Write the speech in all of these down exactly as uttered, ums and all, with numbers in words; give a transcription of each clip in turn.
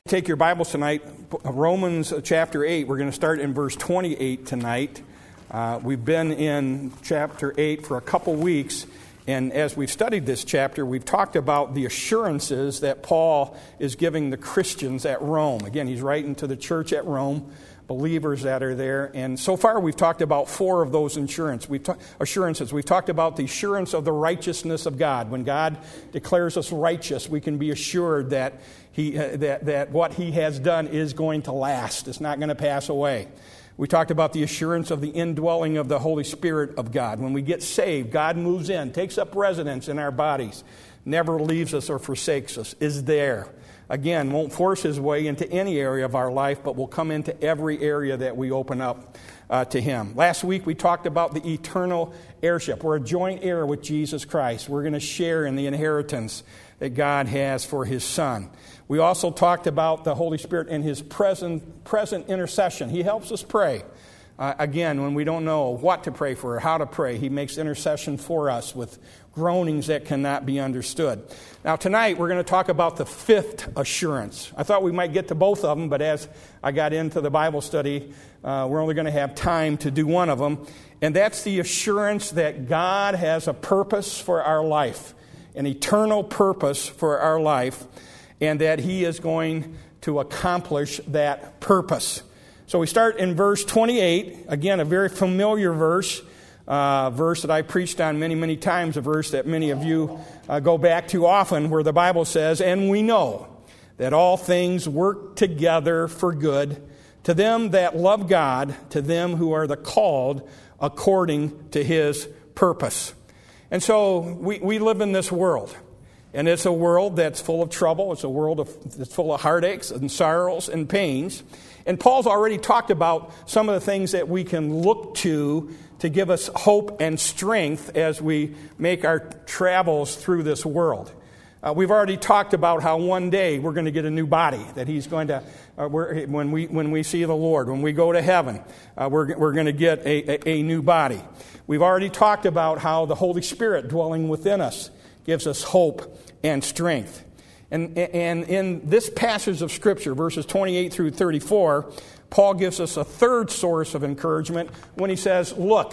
Take your Bibles tonight, Romans chapter eight. We're going to start in verse twenty-eight tonight. Uh, we've been in chapter eight for a couple weeks, and as we've studied this chapter, we've talked about the assurances that Paul is giving the Christians at Rome. Again, he's writing to the church at Rome, believers that are there, and so far we've talked about four of those assurance. We've ta- assurances. We've talked about the assurance of the righteousness of God. When God declares us righteous, we can be assured that He, uh, that, that what He has done is going to last. It's not going to pass away. We talked about the assurance of the indwelling of the Holy Spirit of God. When we get saved, God moves in, takes up residence in our bodies, never leaves us or forsakes us, is there. Again, won't force His way into any area of our life, but will come into every area that we open up uh, to Him. Last week we talked about the eternal heirship. We're a joint heir with Jesus Christ. We're going to share in the inheritance that God has for His Son. We also talked about the Holy Spirit and His present present intercession. He helps us pray. Uh, again, when we don't know what to pray for or how to pray, He makes intercession for us with groanings that cannot be understood. Now, tonight we're going to talk about the fifth assurance. I thought we might get to both of them, but as I got into the Bible study, uh, we're only going to have time to do one of them. And that's the assurance that God has a purpose for our life, an eternal purpose for our life, and that He is going to accomplish that purpose. So we start in verse twenty-eight, again, a very familiar verse, uh, verse that I preached on many, many times, a verse that many of you uh, go back to often, where the Bible says, "And we know that all things work together for good to them that love God, to them who are the called according to His purpose." And so we, we live in this world. And it's a world that's full of trouble. It's a world of, that's full of heartaches and sorrows and pains. And Paul's already talked about some of the things that we can look to to give us hope and strength as we make our travels through this world. Uh, we've already talked about how one day we're going to get a new body, that He's going to, uh, we're, when we when we see the Lord, when we go to heaven, uh, we're, we're going to get a, a, a new body. We've already talked about how the Holy Spirit dwelling within us gives us hope and strength. And, and in this passage of Scripture, verses twenty-eight through thirty-four, Paul gives us a third source of encouragement when he says, look,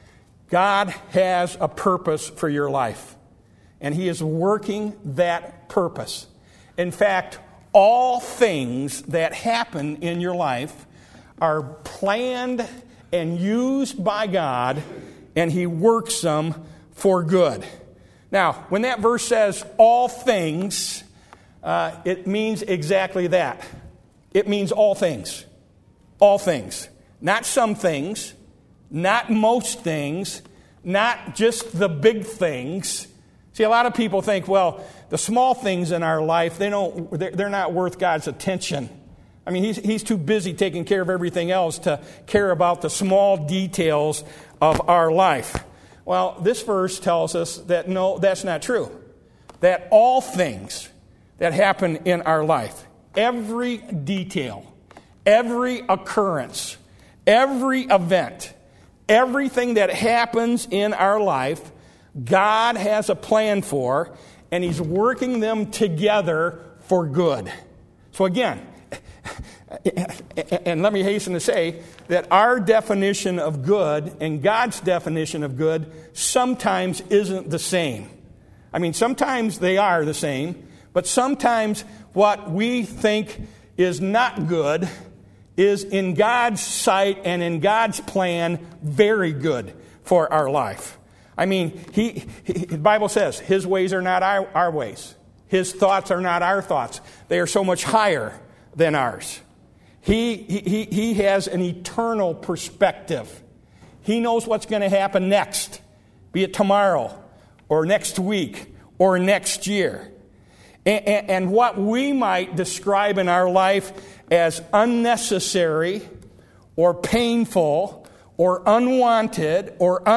God has a purpose for your life, and He is working that purpose. In fact, all things that happen in your life are planned and used by God, and He works them for good. Now, when that verse says all things, uh, it means exactly that. It means all things. All things. Not some things, not most things, not just the big things. See, a lot of people think, well, the small things in our life, they don't, they're not worth God's attention. I mean, he's, he's too busy taking care of everything else to care about the small details of our life. Well, this verse tells us that no, that's not true. That all things that happen in our life, every detail, every occurrence, every event, everything that happens in our life, God has a plan for, and He's working them together for good. So again, and let me hasten to say that our definition of good and God's definition of good sometimes isn't the same. I mean, sometimes they are the same, but sometimes what we think is not good is in God's sight and in God's plan very good for our life. I mean, he, he the Bible says His ways are not our, our ways. His thoughts are not our thoughts. They are so much higher than ours. He, he, he has an eternal perspective. He knows what's going to happen next, be it tomorrow or next week or next year. And, and, and what we might describe in our life as unnecessary or painful or unwanted or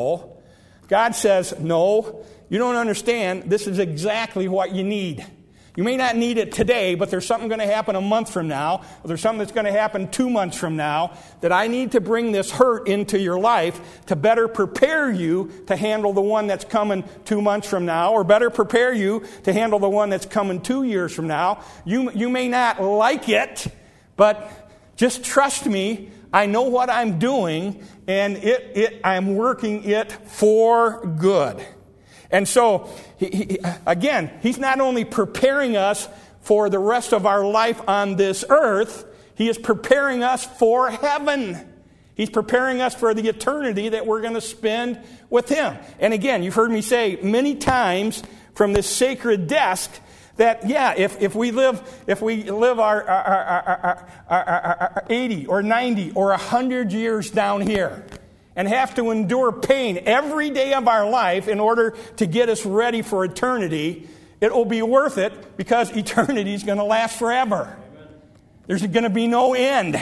undesirable, God says, no, you don't understand. This is exactly what you need. You may not need it today, but there's something going to happen a month from now, or there's something that's going to happen two months from now, that I need to bring this hurt into your life to better prepare you to handle the one that's coming two months from now, or better prepare you to handle the one that's coming two years from now. You, you may not like it, but just trust me, I know what I'm doing, and it, it, I'm working it for good. And so, he, he, again, he's not only preparing us for the rest of our life on this earth, he is preparing us for heaven. He's preparing us for the eternity that we're going to spend with him. And again, you've heard me say many times from this sacred desk that, yeah, if, if we live if we live our, our, our, our, our, our, our eighty or ninety or one hundred years down here, and have to endure pain every day of our life in order to get us ready for eternity, it will be worth it because eternity is going to last forever. Amen. There's going to be no end.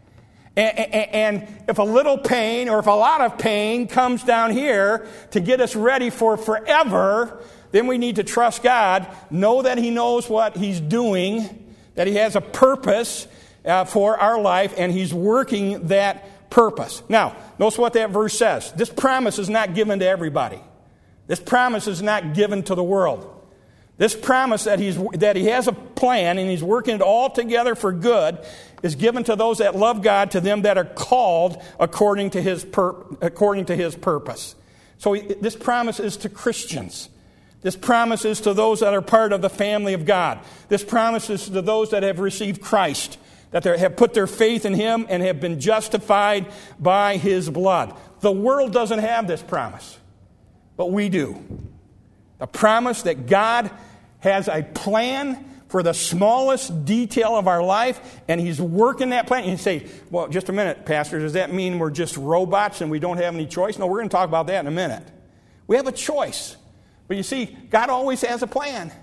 And, and, and if a little pain or if a lot of pain comes down here to get us ready for forever, then we need to trust God, know that he knows what he's doing, that he has a purpose uh, for our life, and he's working that purpose. Now, notice what that verse says. This promise is not given to everybody. This promise is not given to the world. This promise that he's that he has a plan and he's working it all together for good is given to those that love God, to them that are called according to his pur- according to his purpose. So he, this promise is to Christians. This promise is to those that are part of the family of God. This promise is to those that have received Christ, that they have put their faith in him and have been justified by his blood. The world doesn't have this promise, but we do. The promise that God has a plan for the smallest detail of our life, and he's working that plan. And you say, well, just a minute, Pastor, does that mean we're just robots and we don't have any choice? No, we're going to talk about that in a minute. We have a choice. But you see, God always has a plan.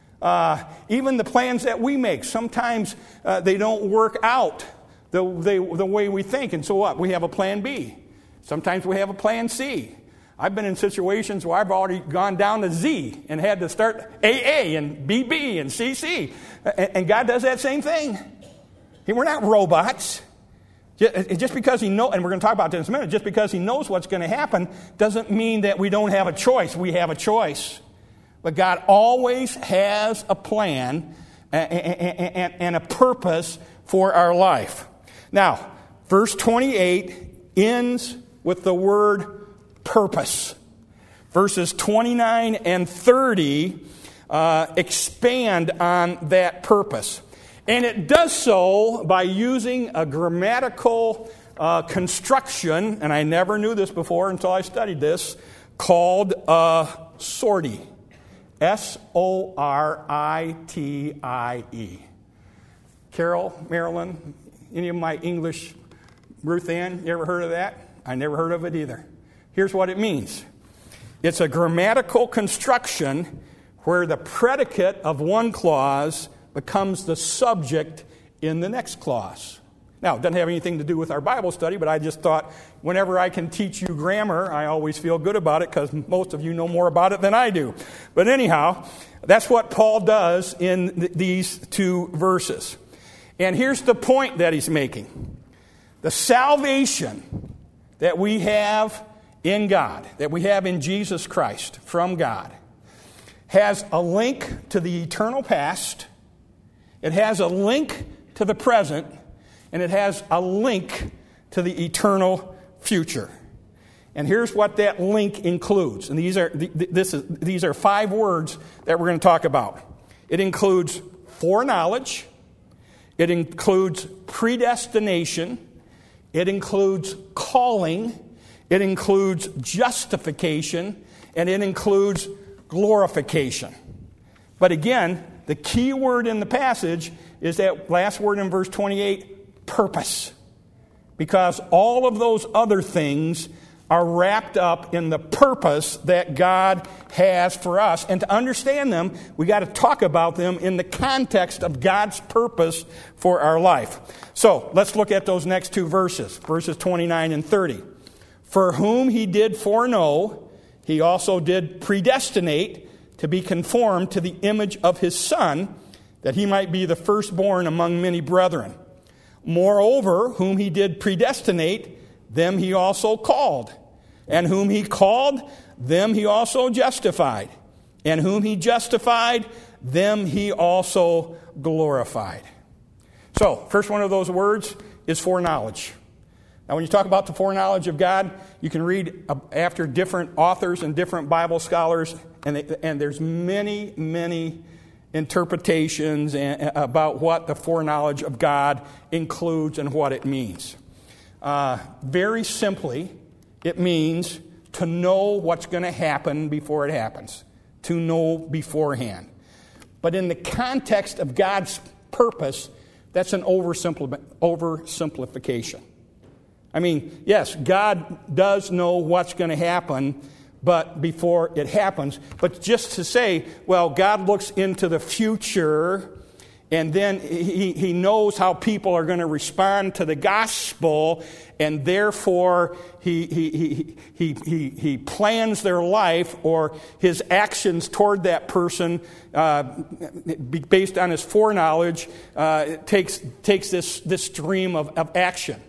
Uh, even the plans that we make, sometimes uh, they don't work out the, they, the way we think. And so what? We have a plan B. Sometimes we have a plan C. I've been in situations where I've already gone down to Z and had to start A A and B B and C C. And, and God does that same thing. We're not robots. Just because he knows, and we're going to talk about this in a minute, just because he knows what's going to happen doesn't mean that we don't have a choice. We have a choice. But God always has a plan and a purpose for our life. Now, verse twenty-eight ends with the word purpose. Verses twenty-nine and thirty uh, expand on that purpose. And it does so by using a grammatical uh, construction, and I never knew this before until I studied this, called uh, sortie. S O R I T I E. Carol, Marilyn, any of my English, Ruth Ann, you ever heard of that? I never heard of it either. Here's what it means. It's a grammatical construction where the predicate of one clause becomes the subject in the next clause. Now, it doesn't have anything to do with our Bible study, but I just thought whenever I can teach you grammar, I always feel good about it because most of you know more about it than I do. But anyhow, that's what Paul does in th- these two verses. And here's the point that he's making. The salvation that we have in God, that we have in Jesus Christ from God, has a link to the eternal past. It has a link to the present, and it has a link to the eternal future. And here's what that link includes. And these are this is these are five words that we're going to talk about. It includes foreknowledge. It includes predestination. It includes calling. It includes justification, and it includes glorification. But again, the key word in the passage is that last word in verse twenty-eight, purpose. Because all of those other things are wrapped up in the purpose that God has for us. And to understand them, we got to talk about them in the context of God's purpose for our life. So, let's look at those next two verses, verses twenty-nine and thirty. For whom he did foreknow, he also did predestinate to be conformed to the image of his Son, that he might be the firstborn among many brethren. Moreover, whom he did predestinate, them he also called. And whom he called, them he also justified. And whom he justified, them he also glorified. So, first one of those words is foreknowledge. Now, when you talk about the foreknowledge of God, you can read after different authors and different Bible scholars, and, they, and there's many, many interpretations about what the foreknowledge of God includes and what it means. Uh, very simply, it means to know what's going to happen before it happens, to know beforehand. But in the context of God's purpose, that's an oversimpli- oversimplification. I mean, yes, God does know what's going to happen, but before it happens. But just to say, well, God looks into the future, and then he, he knows how people are going to respond to the gospel, and therefore he, he, he, he, he, he plans their life or his actions toward that person uh, based on his foreknowledge uh, takes, takes this, this stream of, of action.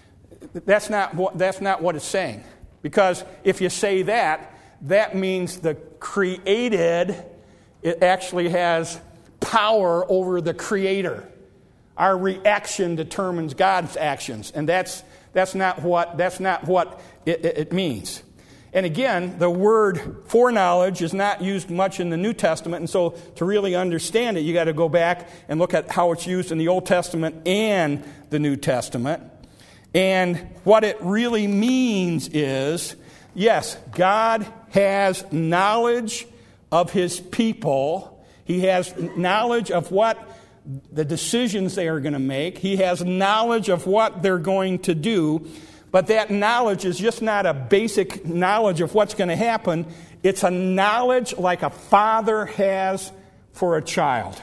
That's not what, that's not what it's saying. Because if you say that, that means the created, it actually has power over the creator. Our reaction determines God's actions, and that's that's not what that's not what it, it, it means. And again, the word foreknowledge is not used much in the New Testament, and so to really understand it, you got to go back and look at how it's used in the Old Testament and the New Testament. And what it really means is, yes, God has knowledge of his people. He has knowledge of what the decisions they are going to make. He has knowledge of what they're going to do. But that knowledge is just not a basic knowledge of what's going to happen. It's a knowledge like a father has for a child.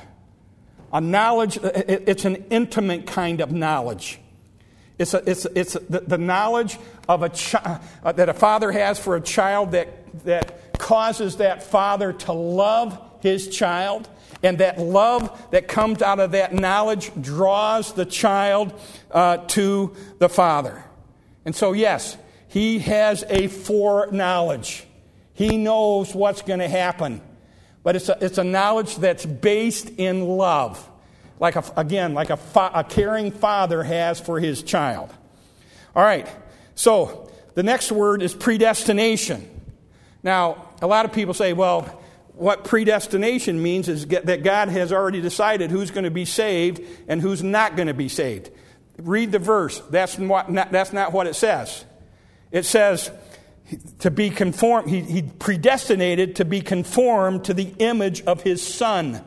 A knowledge, it's an intimate kind of knowledge. It's a, it's it's the, the knowledge of a chi- uh, that a father has for a child that that causes that father to love his child, and that love that comes out of that knowledge draws the child uh, to the father. And so, yes, he has a foreknowledge. He knows what's going to happen, but it's a, it's a knowledge that's based in love. Like, a, again, like a, fa- a caring father has for his child. All right, so the next word is predestination. Now, a lot of people say, well, what predestination means is that God has already decided who's going to be saved and who's not going to be saved. Read the verse. That's what, not, that's not what it says. It says to be conformed, he, he predestinated to be conformed to the image of his Son.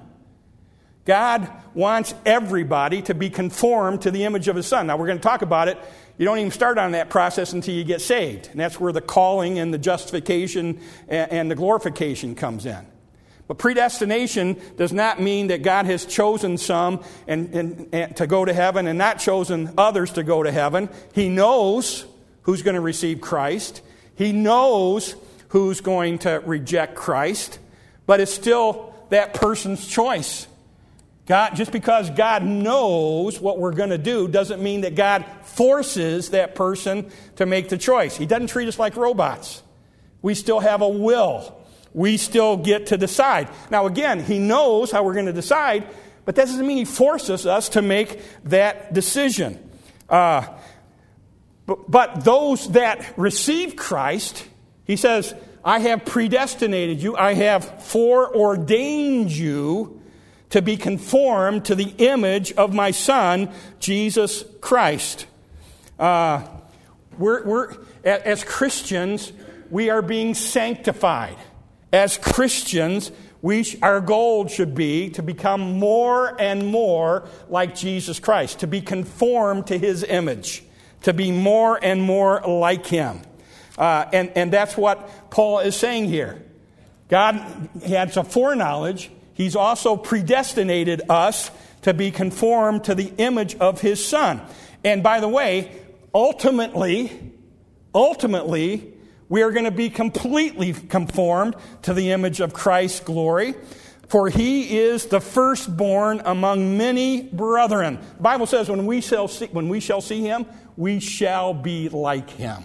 God wants everybody to be conformed to the image of his Son. Now, we're going to talk about it. You don't even start on that process until you get saved. And that's where the calling and the justification and the glorification comes in. But predestination does not mean that God has chosen some and, and, and to go to heaven and not chosen others to go to heaven. He knows who's going to receive Christ. He knows who's going to reject Christ. But it's still that person's choice. God, just because God knows what we're going to do doesn't mean that God forces that person to make the choice. He doesn't treat us like robots. We still have a will. We still get to decide. Now, again, he knows how we're going to decide, but that doesn't mean he forces us to make that decision. Uh, but, but those that receive Christ, he says, I have predestinated you, I have foreordained you to be conformed to the image of my Son, Jesus Christ. Uh, we're, we're, as Christians, we are being sanctified. As Christians, we sh- our goal should be to become more and more like Jesus Christ, to be conformed to his image, to be more and more like him. Uh, and, and that's what Paul is saying here. God has a foreknowledge. He's also predestinated us to be conformed to the image of his Son. And by the way, ultimately, ultimately, we are going to be completely conformed to the image of Christ's glory. For he is the firstborn among many brethren. The Bible says when we shall see, when we shall see him, we shall be like him.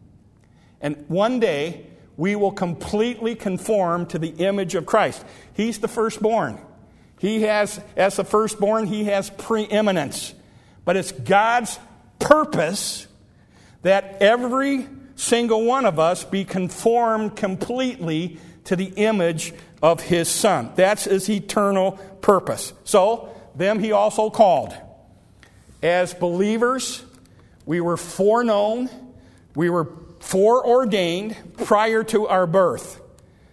And one day, we will completely conform to the image of Christ. He's the firstborn. He has, as the firstborn, he has preeminence. But it's God's purpose that every single one of us be conformed completely to the image of his Son. That's his eternal purpose. So, them he also called. As believers, we were foreknown, we were foreordained prior to our birth.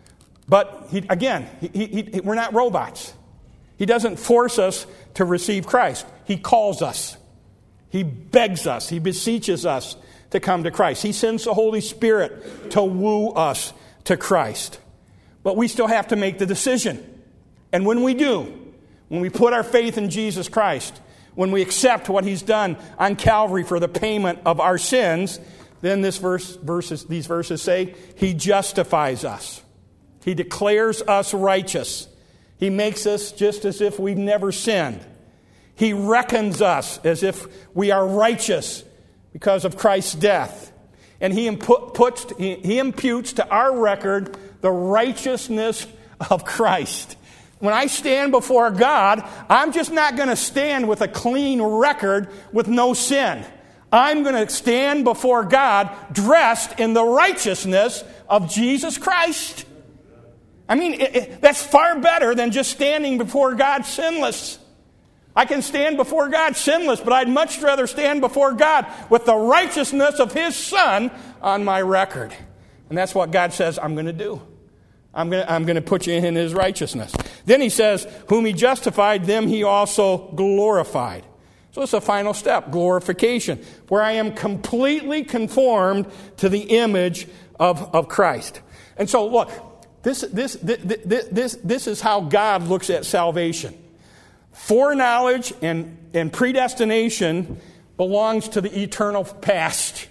But, he, again, he, he, he, we're not robots. He doesn't force us to receive Christ. He calls us. He begs us. He beseeches us to come to Christ. He sends the Holy Spirit to woo us to Christ. But we still have to make the decision. And when we do, when we put our faith in Jesus Christ, when we accept what he's done on Calvary for the payment of our sins, then this verse, verses, these verses say, he justifies us. He declares us righteous. He makes us just as if we've never sinned. He reckons us as if we are righteous because of Christ's death. And he, impu- puts, he, he imputes to our record the righteousness of Christ. When I stand before God, I'm just not going to stand with a clean record with no sin. I'm going to stand before God dressed in the righteousness of Jesus Christ. I mean, it, it, that's far better than just standing before God sinless. I can stand before God sinless, but I'd much rather stand before God with the righteousness of his Son on my record. And that's what God says I'm going to do. I'm going to, I'm going to put you in his righteousness. Then he says, whom he justified, them he also glorified. So it's a final step, glorification, where I am completely conformed to the image of, of Christ. And so look, this, this, this, this, this is how God looks at salvation. Foreknowledge and, and predestination belongs to the eternal past.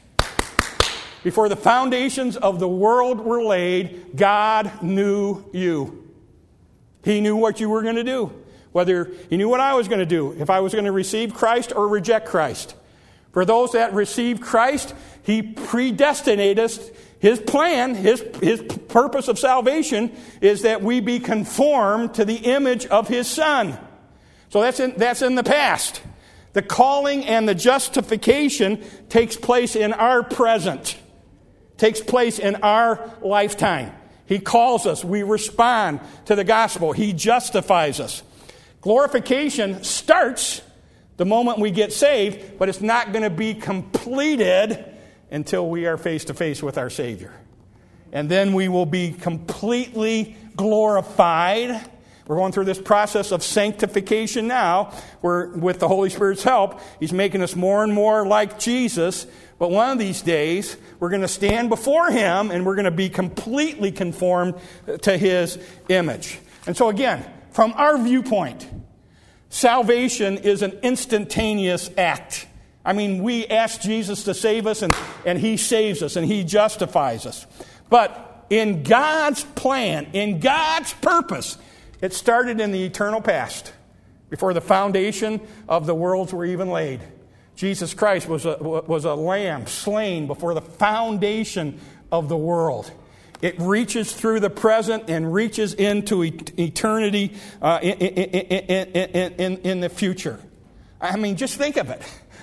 Before the foundations of the world were laid, God knew you. He knew what you were going to do. Whether he knew what I was going to do, if I was going to receive Christ or reject Christ. For those that receive Christ, he predestinated us. His plan, his, his purpose of salvation is that we be conformed to the image of his Son. So that's in, that's in the past. The calling and the justification takes place in our present. Takes place in our lifetime. He calls us. We respond to the gospel. He justifies us. Glorification starts the moment we get saved, but it's not going to be completed until we are face to face with our Savior. And then we will be completely glorified. We're going through this process of sanctification now, where with the Holy Spirit's help, he's making us more and more like Jesus. But one of these days, we're going to stand before him and we're going to be completely conformed to his image. And so again, from our viewpoint, salvation is an instantaneous act. I mean, we ask Jesus to save us and, and he saves us and he justifies us. But in God's plan, in God's purpose, it started in the eternal past, before the foundation of the worlds were even laid. Jesus Christ was a, was a lamb slain before the foundation of the world. It reaches through the present and reaches into eternity uh, in, in, in, in, in the future. I mean, just think of it.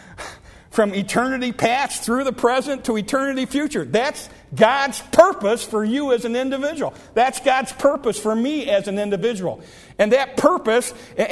From eternity past through the present to eternity future. That's God's purpose for you as an individual. That's God's purpose for me as an individual. And that purpose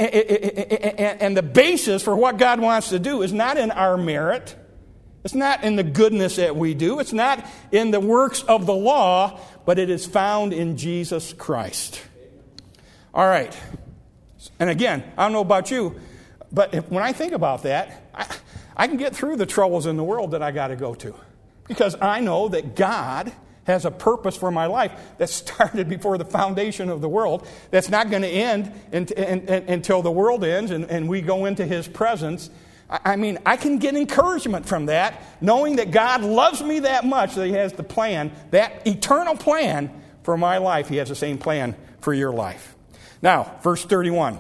and the basis for what God wants to do is not in our merit. It's not in the goodness that we do. It's not in the works of the law, but it is found in Jesus Christ. All right. And again, I don't know about you, but if, when I think about that, I, I can get through the troubles in the world that I got to go to. Because I know that God has a purpose for my life that started before the foundation of the world, that's not going to end in, in, in, until the world ends and, and we go into his presence. I, I mean, I can get encouragement from that, knowing that God loves me that much that he has the plan, that eternal plan for my life. He has the same plan for your life. Now, verse thirty-one.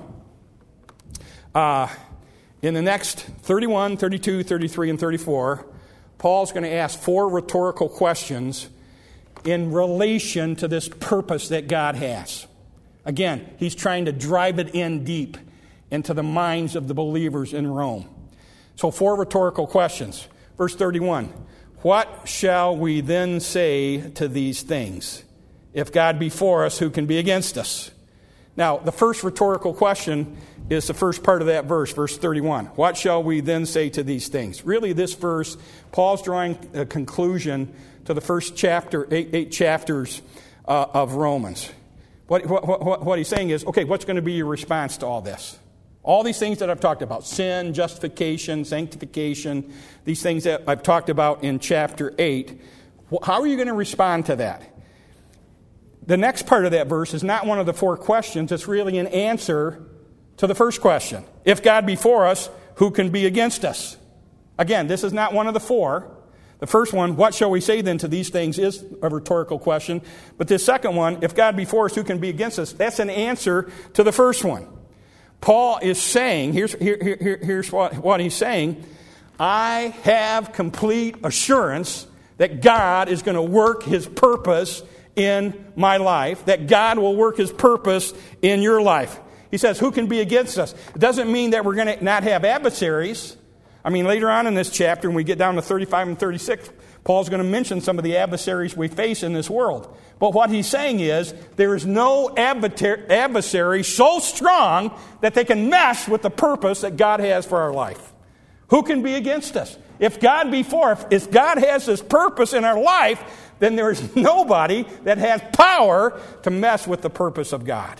Uh, in the next thirty-one, thirty-two, thirty-three, and thirty-four, Paul's going to ask four rhetorical questions in relation to this purpose that God has. Again, he's trying to drive it in deep into the minds of the believers in Rome. So four rhetorical questions. Verse thirty-one, what shall we then say to these things? If God be for us, who can be against us? Now, the first rhetorical question is the first part of that verse, verse thirty-one. What shall we then say to these things? Really, this verse, Paul's drawing a conclusion to the first chapter, eight, eight chapters uh, of Romans. What, what, what, what he's saying is, okay, what's going to be your response to all this? All these things that I've talked about, sin, justification, sanctification, these things that I've talked about in chapter eight, how are you going to respond to that? The next part of that verse is not one of the four questions. It's really an answer to the first question. If God be for us, who can be against us? Again, this is not one of the four. The first one, what shall we say then to these things, is a rhetorical question. But this second one, if God be for us, who can be against us? That's an answer to the first one. Paul is saying, here's, here, here, here's what, what he's saying, I have complete assurance that God is going to work his purpose in my life, that God will work his purpose in your life. He says, who can be against us? It doesn't mean that we're going to not have adversaries. I mean, later on in this chapter, when we get down to thirty-five and thirty-six, Paul's going to mention some of the adversaries we face in this world. But what he's saying is, there is no adversary so strong that they can mess with the purpose that God has for our life. Who can be against us? If God be for us, if God has this purpose in our life, then there is nobody that has power to mess with the purpose of God.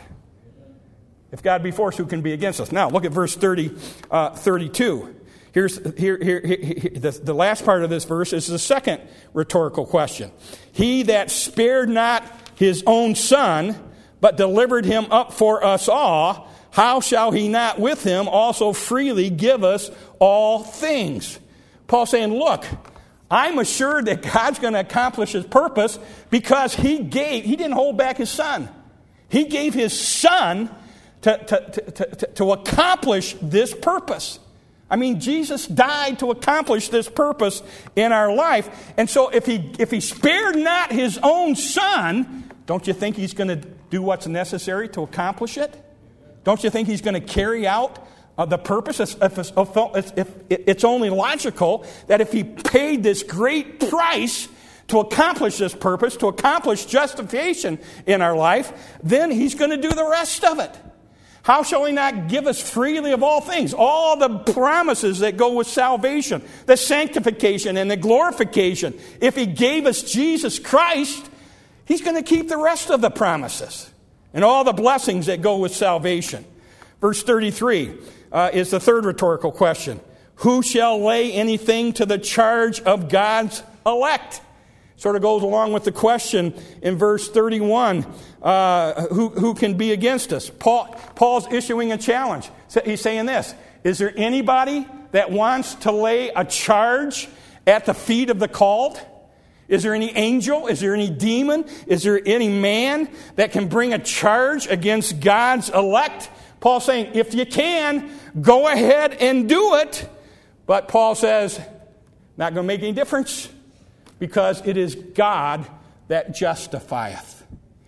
If God be for us, who can be against us? Now, look at verse thirty, uh, thirty-two. Here's here, here, here, here the, the last part of this verse is the second rhetorical question. He that spared not his own son, but delivered him up for us all, how shall he not with him also freely give us all things? Paul's saying, look, I'm assured that God's going to accomplish his purpose because he gave, he didn't hold back his son. He gave his son to, to, to, to, to accomplish this purpose. I mean, Jesus died to accomplish this purpose in our life. And so if he if he spared not his own son, don't you think he's going to do what's necessary to accomplish it? Don't you think he's going to carry out uh, the purpose? If, if, if, if it's only logical that if he paid this great price to accomplish this purpose, to accomplish justification in our life, then he's going to do the rest of it. How shall he not give us freely of all things? All the promises that go with salvation, the sanctification and the glorification. If he gave us Jesus Christ, he's going to keep the rest of the promises and all the blessings that go with salvation. Verse thirty-three uh, is the third rhetorical question. Who shall lay anything to the charge of God's elect? Sort of goes along with the question in verse thirty-one, uh, who, who can be against us? Paul, Paul's issuing a challenge. He's saying this, is there anybody that wants to lay a charge at the feet of the called? Is there any angel? Is there any demon? Is there any man that can bring a charge against God's elect? Paul's saying, if you can, go ahead and do it. But Paul says, not going to make any difference. Because it is God that justifieth.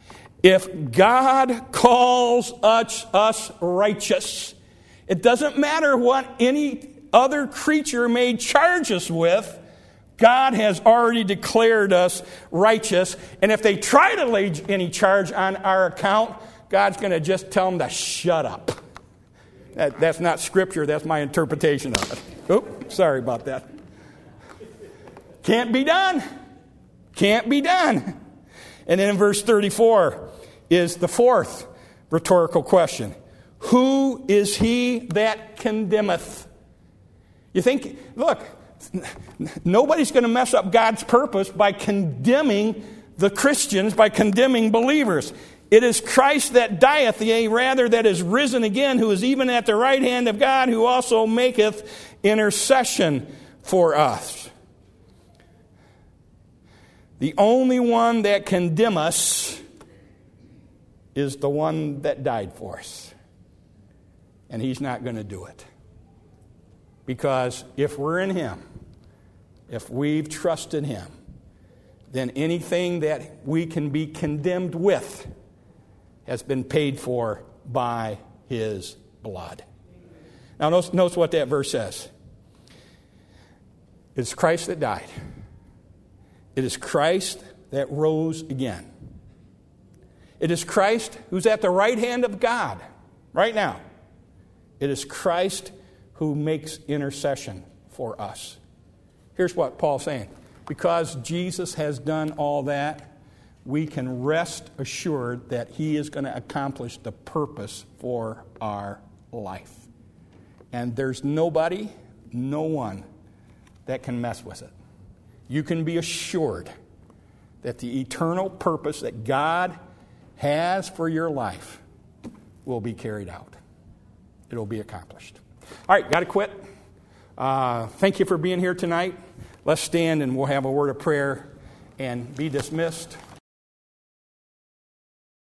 If God calls us, us righteous, it doesn't matter what any other creature may charge us with. God has already declared us righteous. And if they try to lay any charge on our account, God's going to just tell them to shut up. That, that's not scripture. That's my interpretation of it. Oops, sorry about that. Can't be done. Can't be done. And then in verse thirty-four is the fourth rhetorical question. Who is he that condemneth? You think, look, nobody's going to mess up God's purpose by condemning the Christians, by condemning believers. It is Christ that dieth, yea, rather that is risen again, who is even at the right hand of God, who also maketh intercession for us. The only one that condemn us is the one that died for us. And he's not going to do it. Because if we're in him, if we've trusted him, then anything that we can be condemned with has been paid for by his blood. Now notice, notice what that verse says. It's Christ that died. It is Christ that rose again. It is Christ who's at the right hand of God right now. It is Christ who makes intercession for us. Here's what Paul's saying. Because Jesus has done all that, we can rest assured that he is going to accomplish the purpose for our life. And there's nobody, no one, that can mess with it. You can be assured that the eternal purpose that God has for your life will be carried out. It'll be accomplished. All right, got to quit. Uh, thank you for being here tonight. Let's stand and we'll have a word of prayer and be dismissed.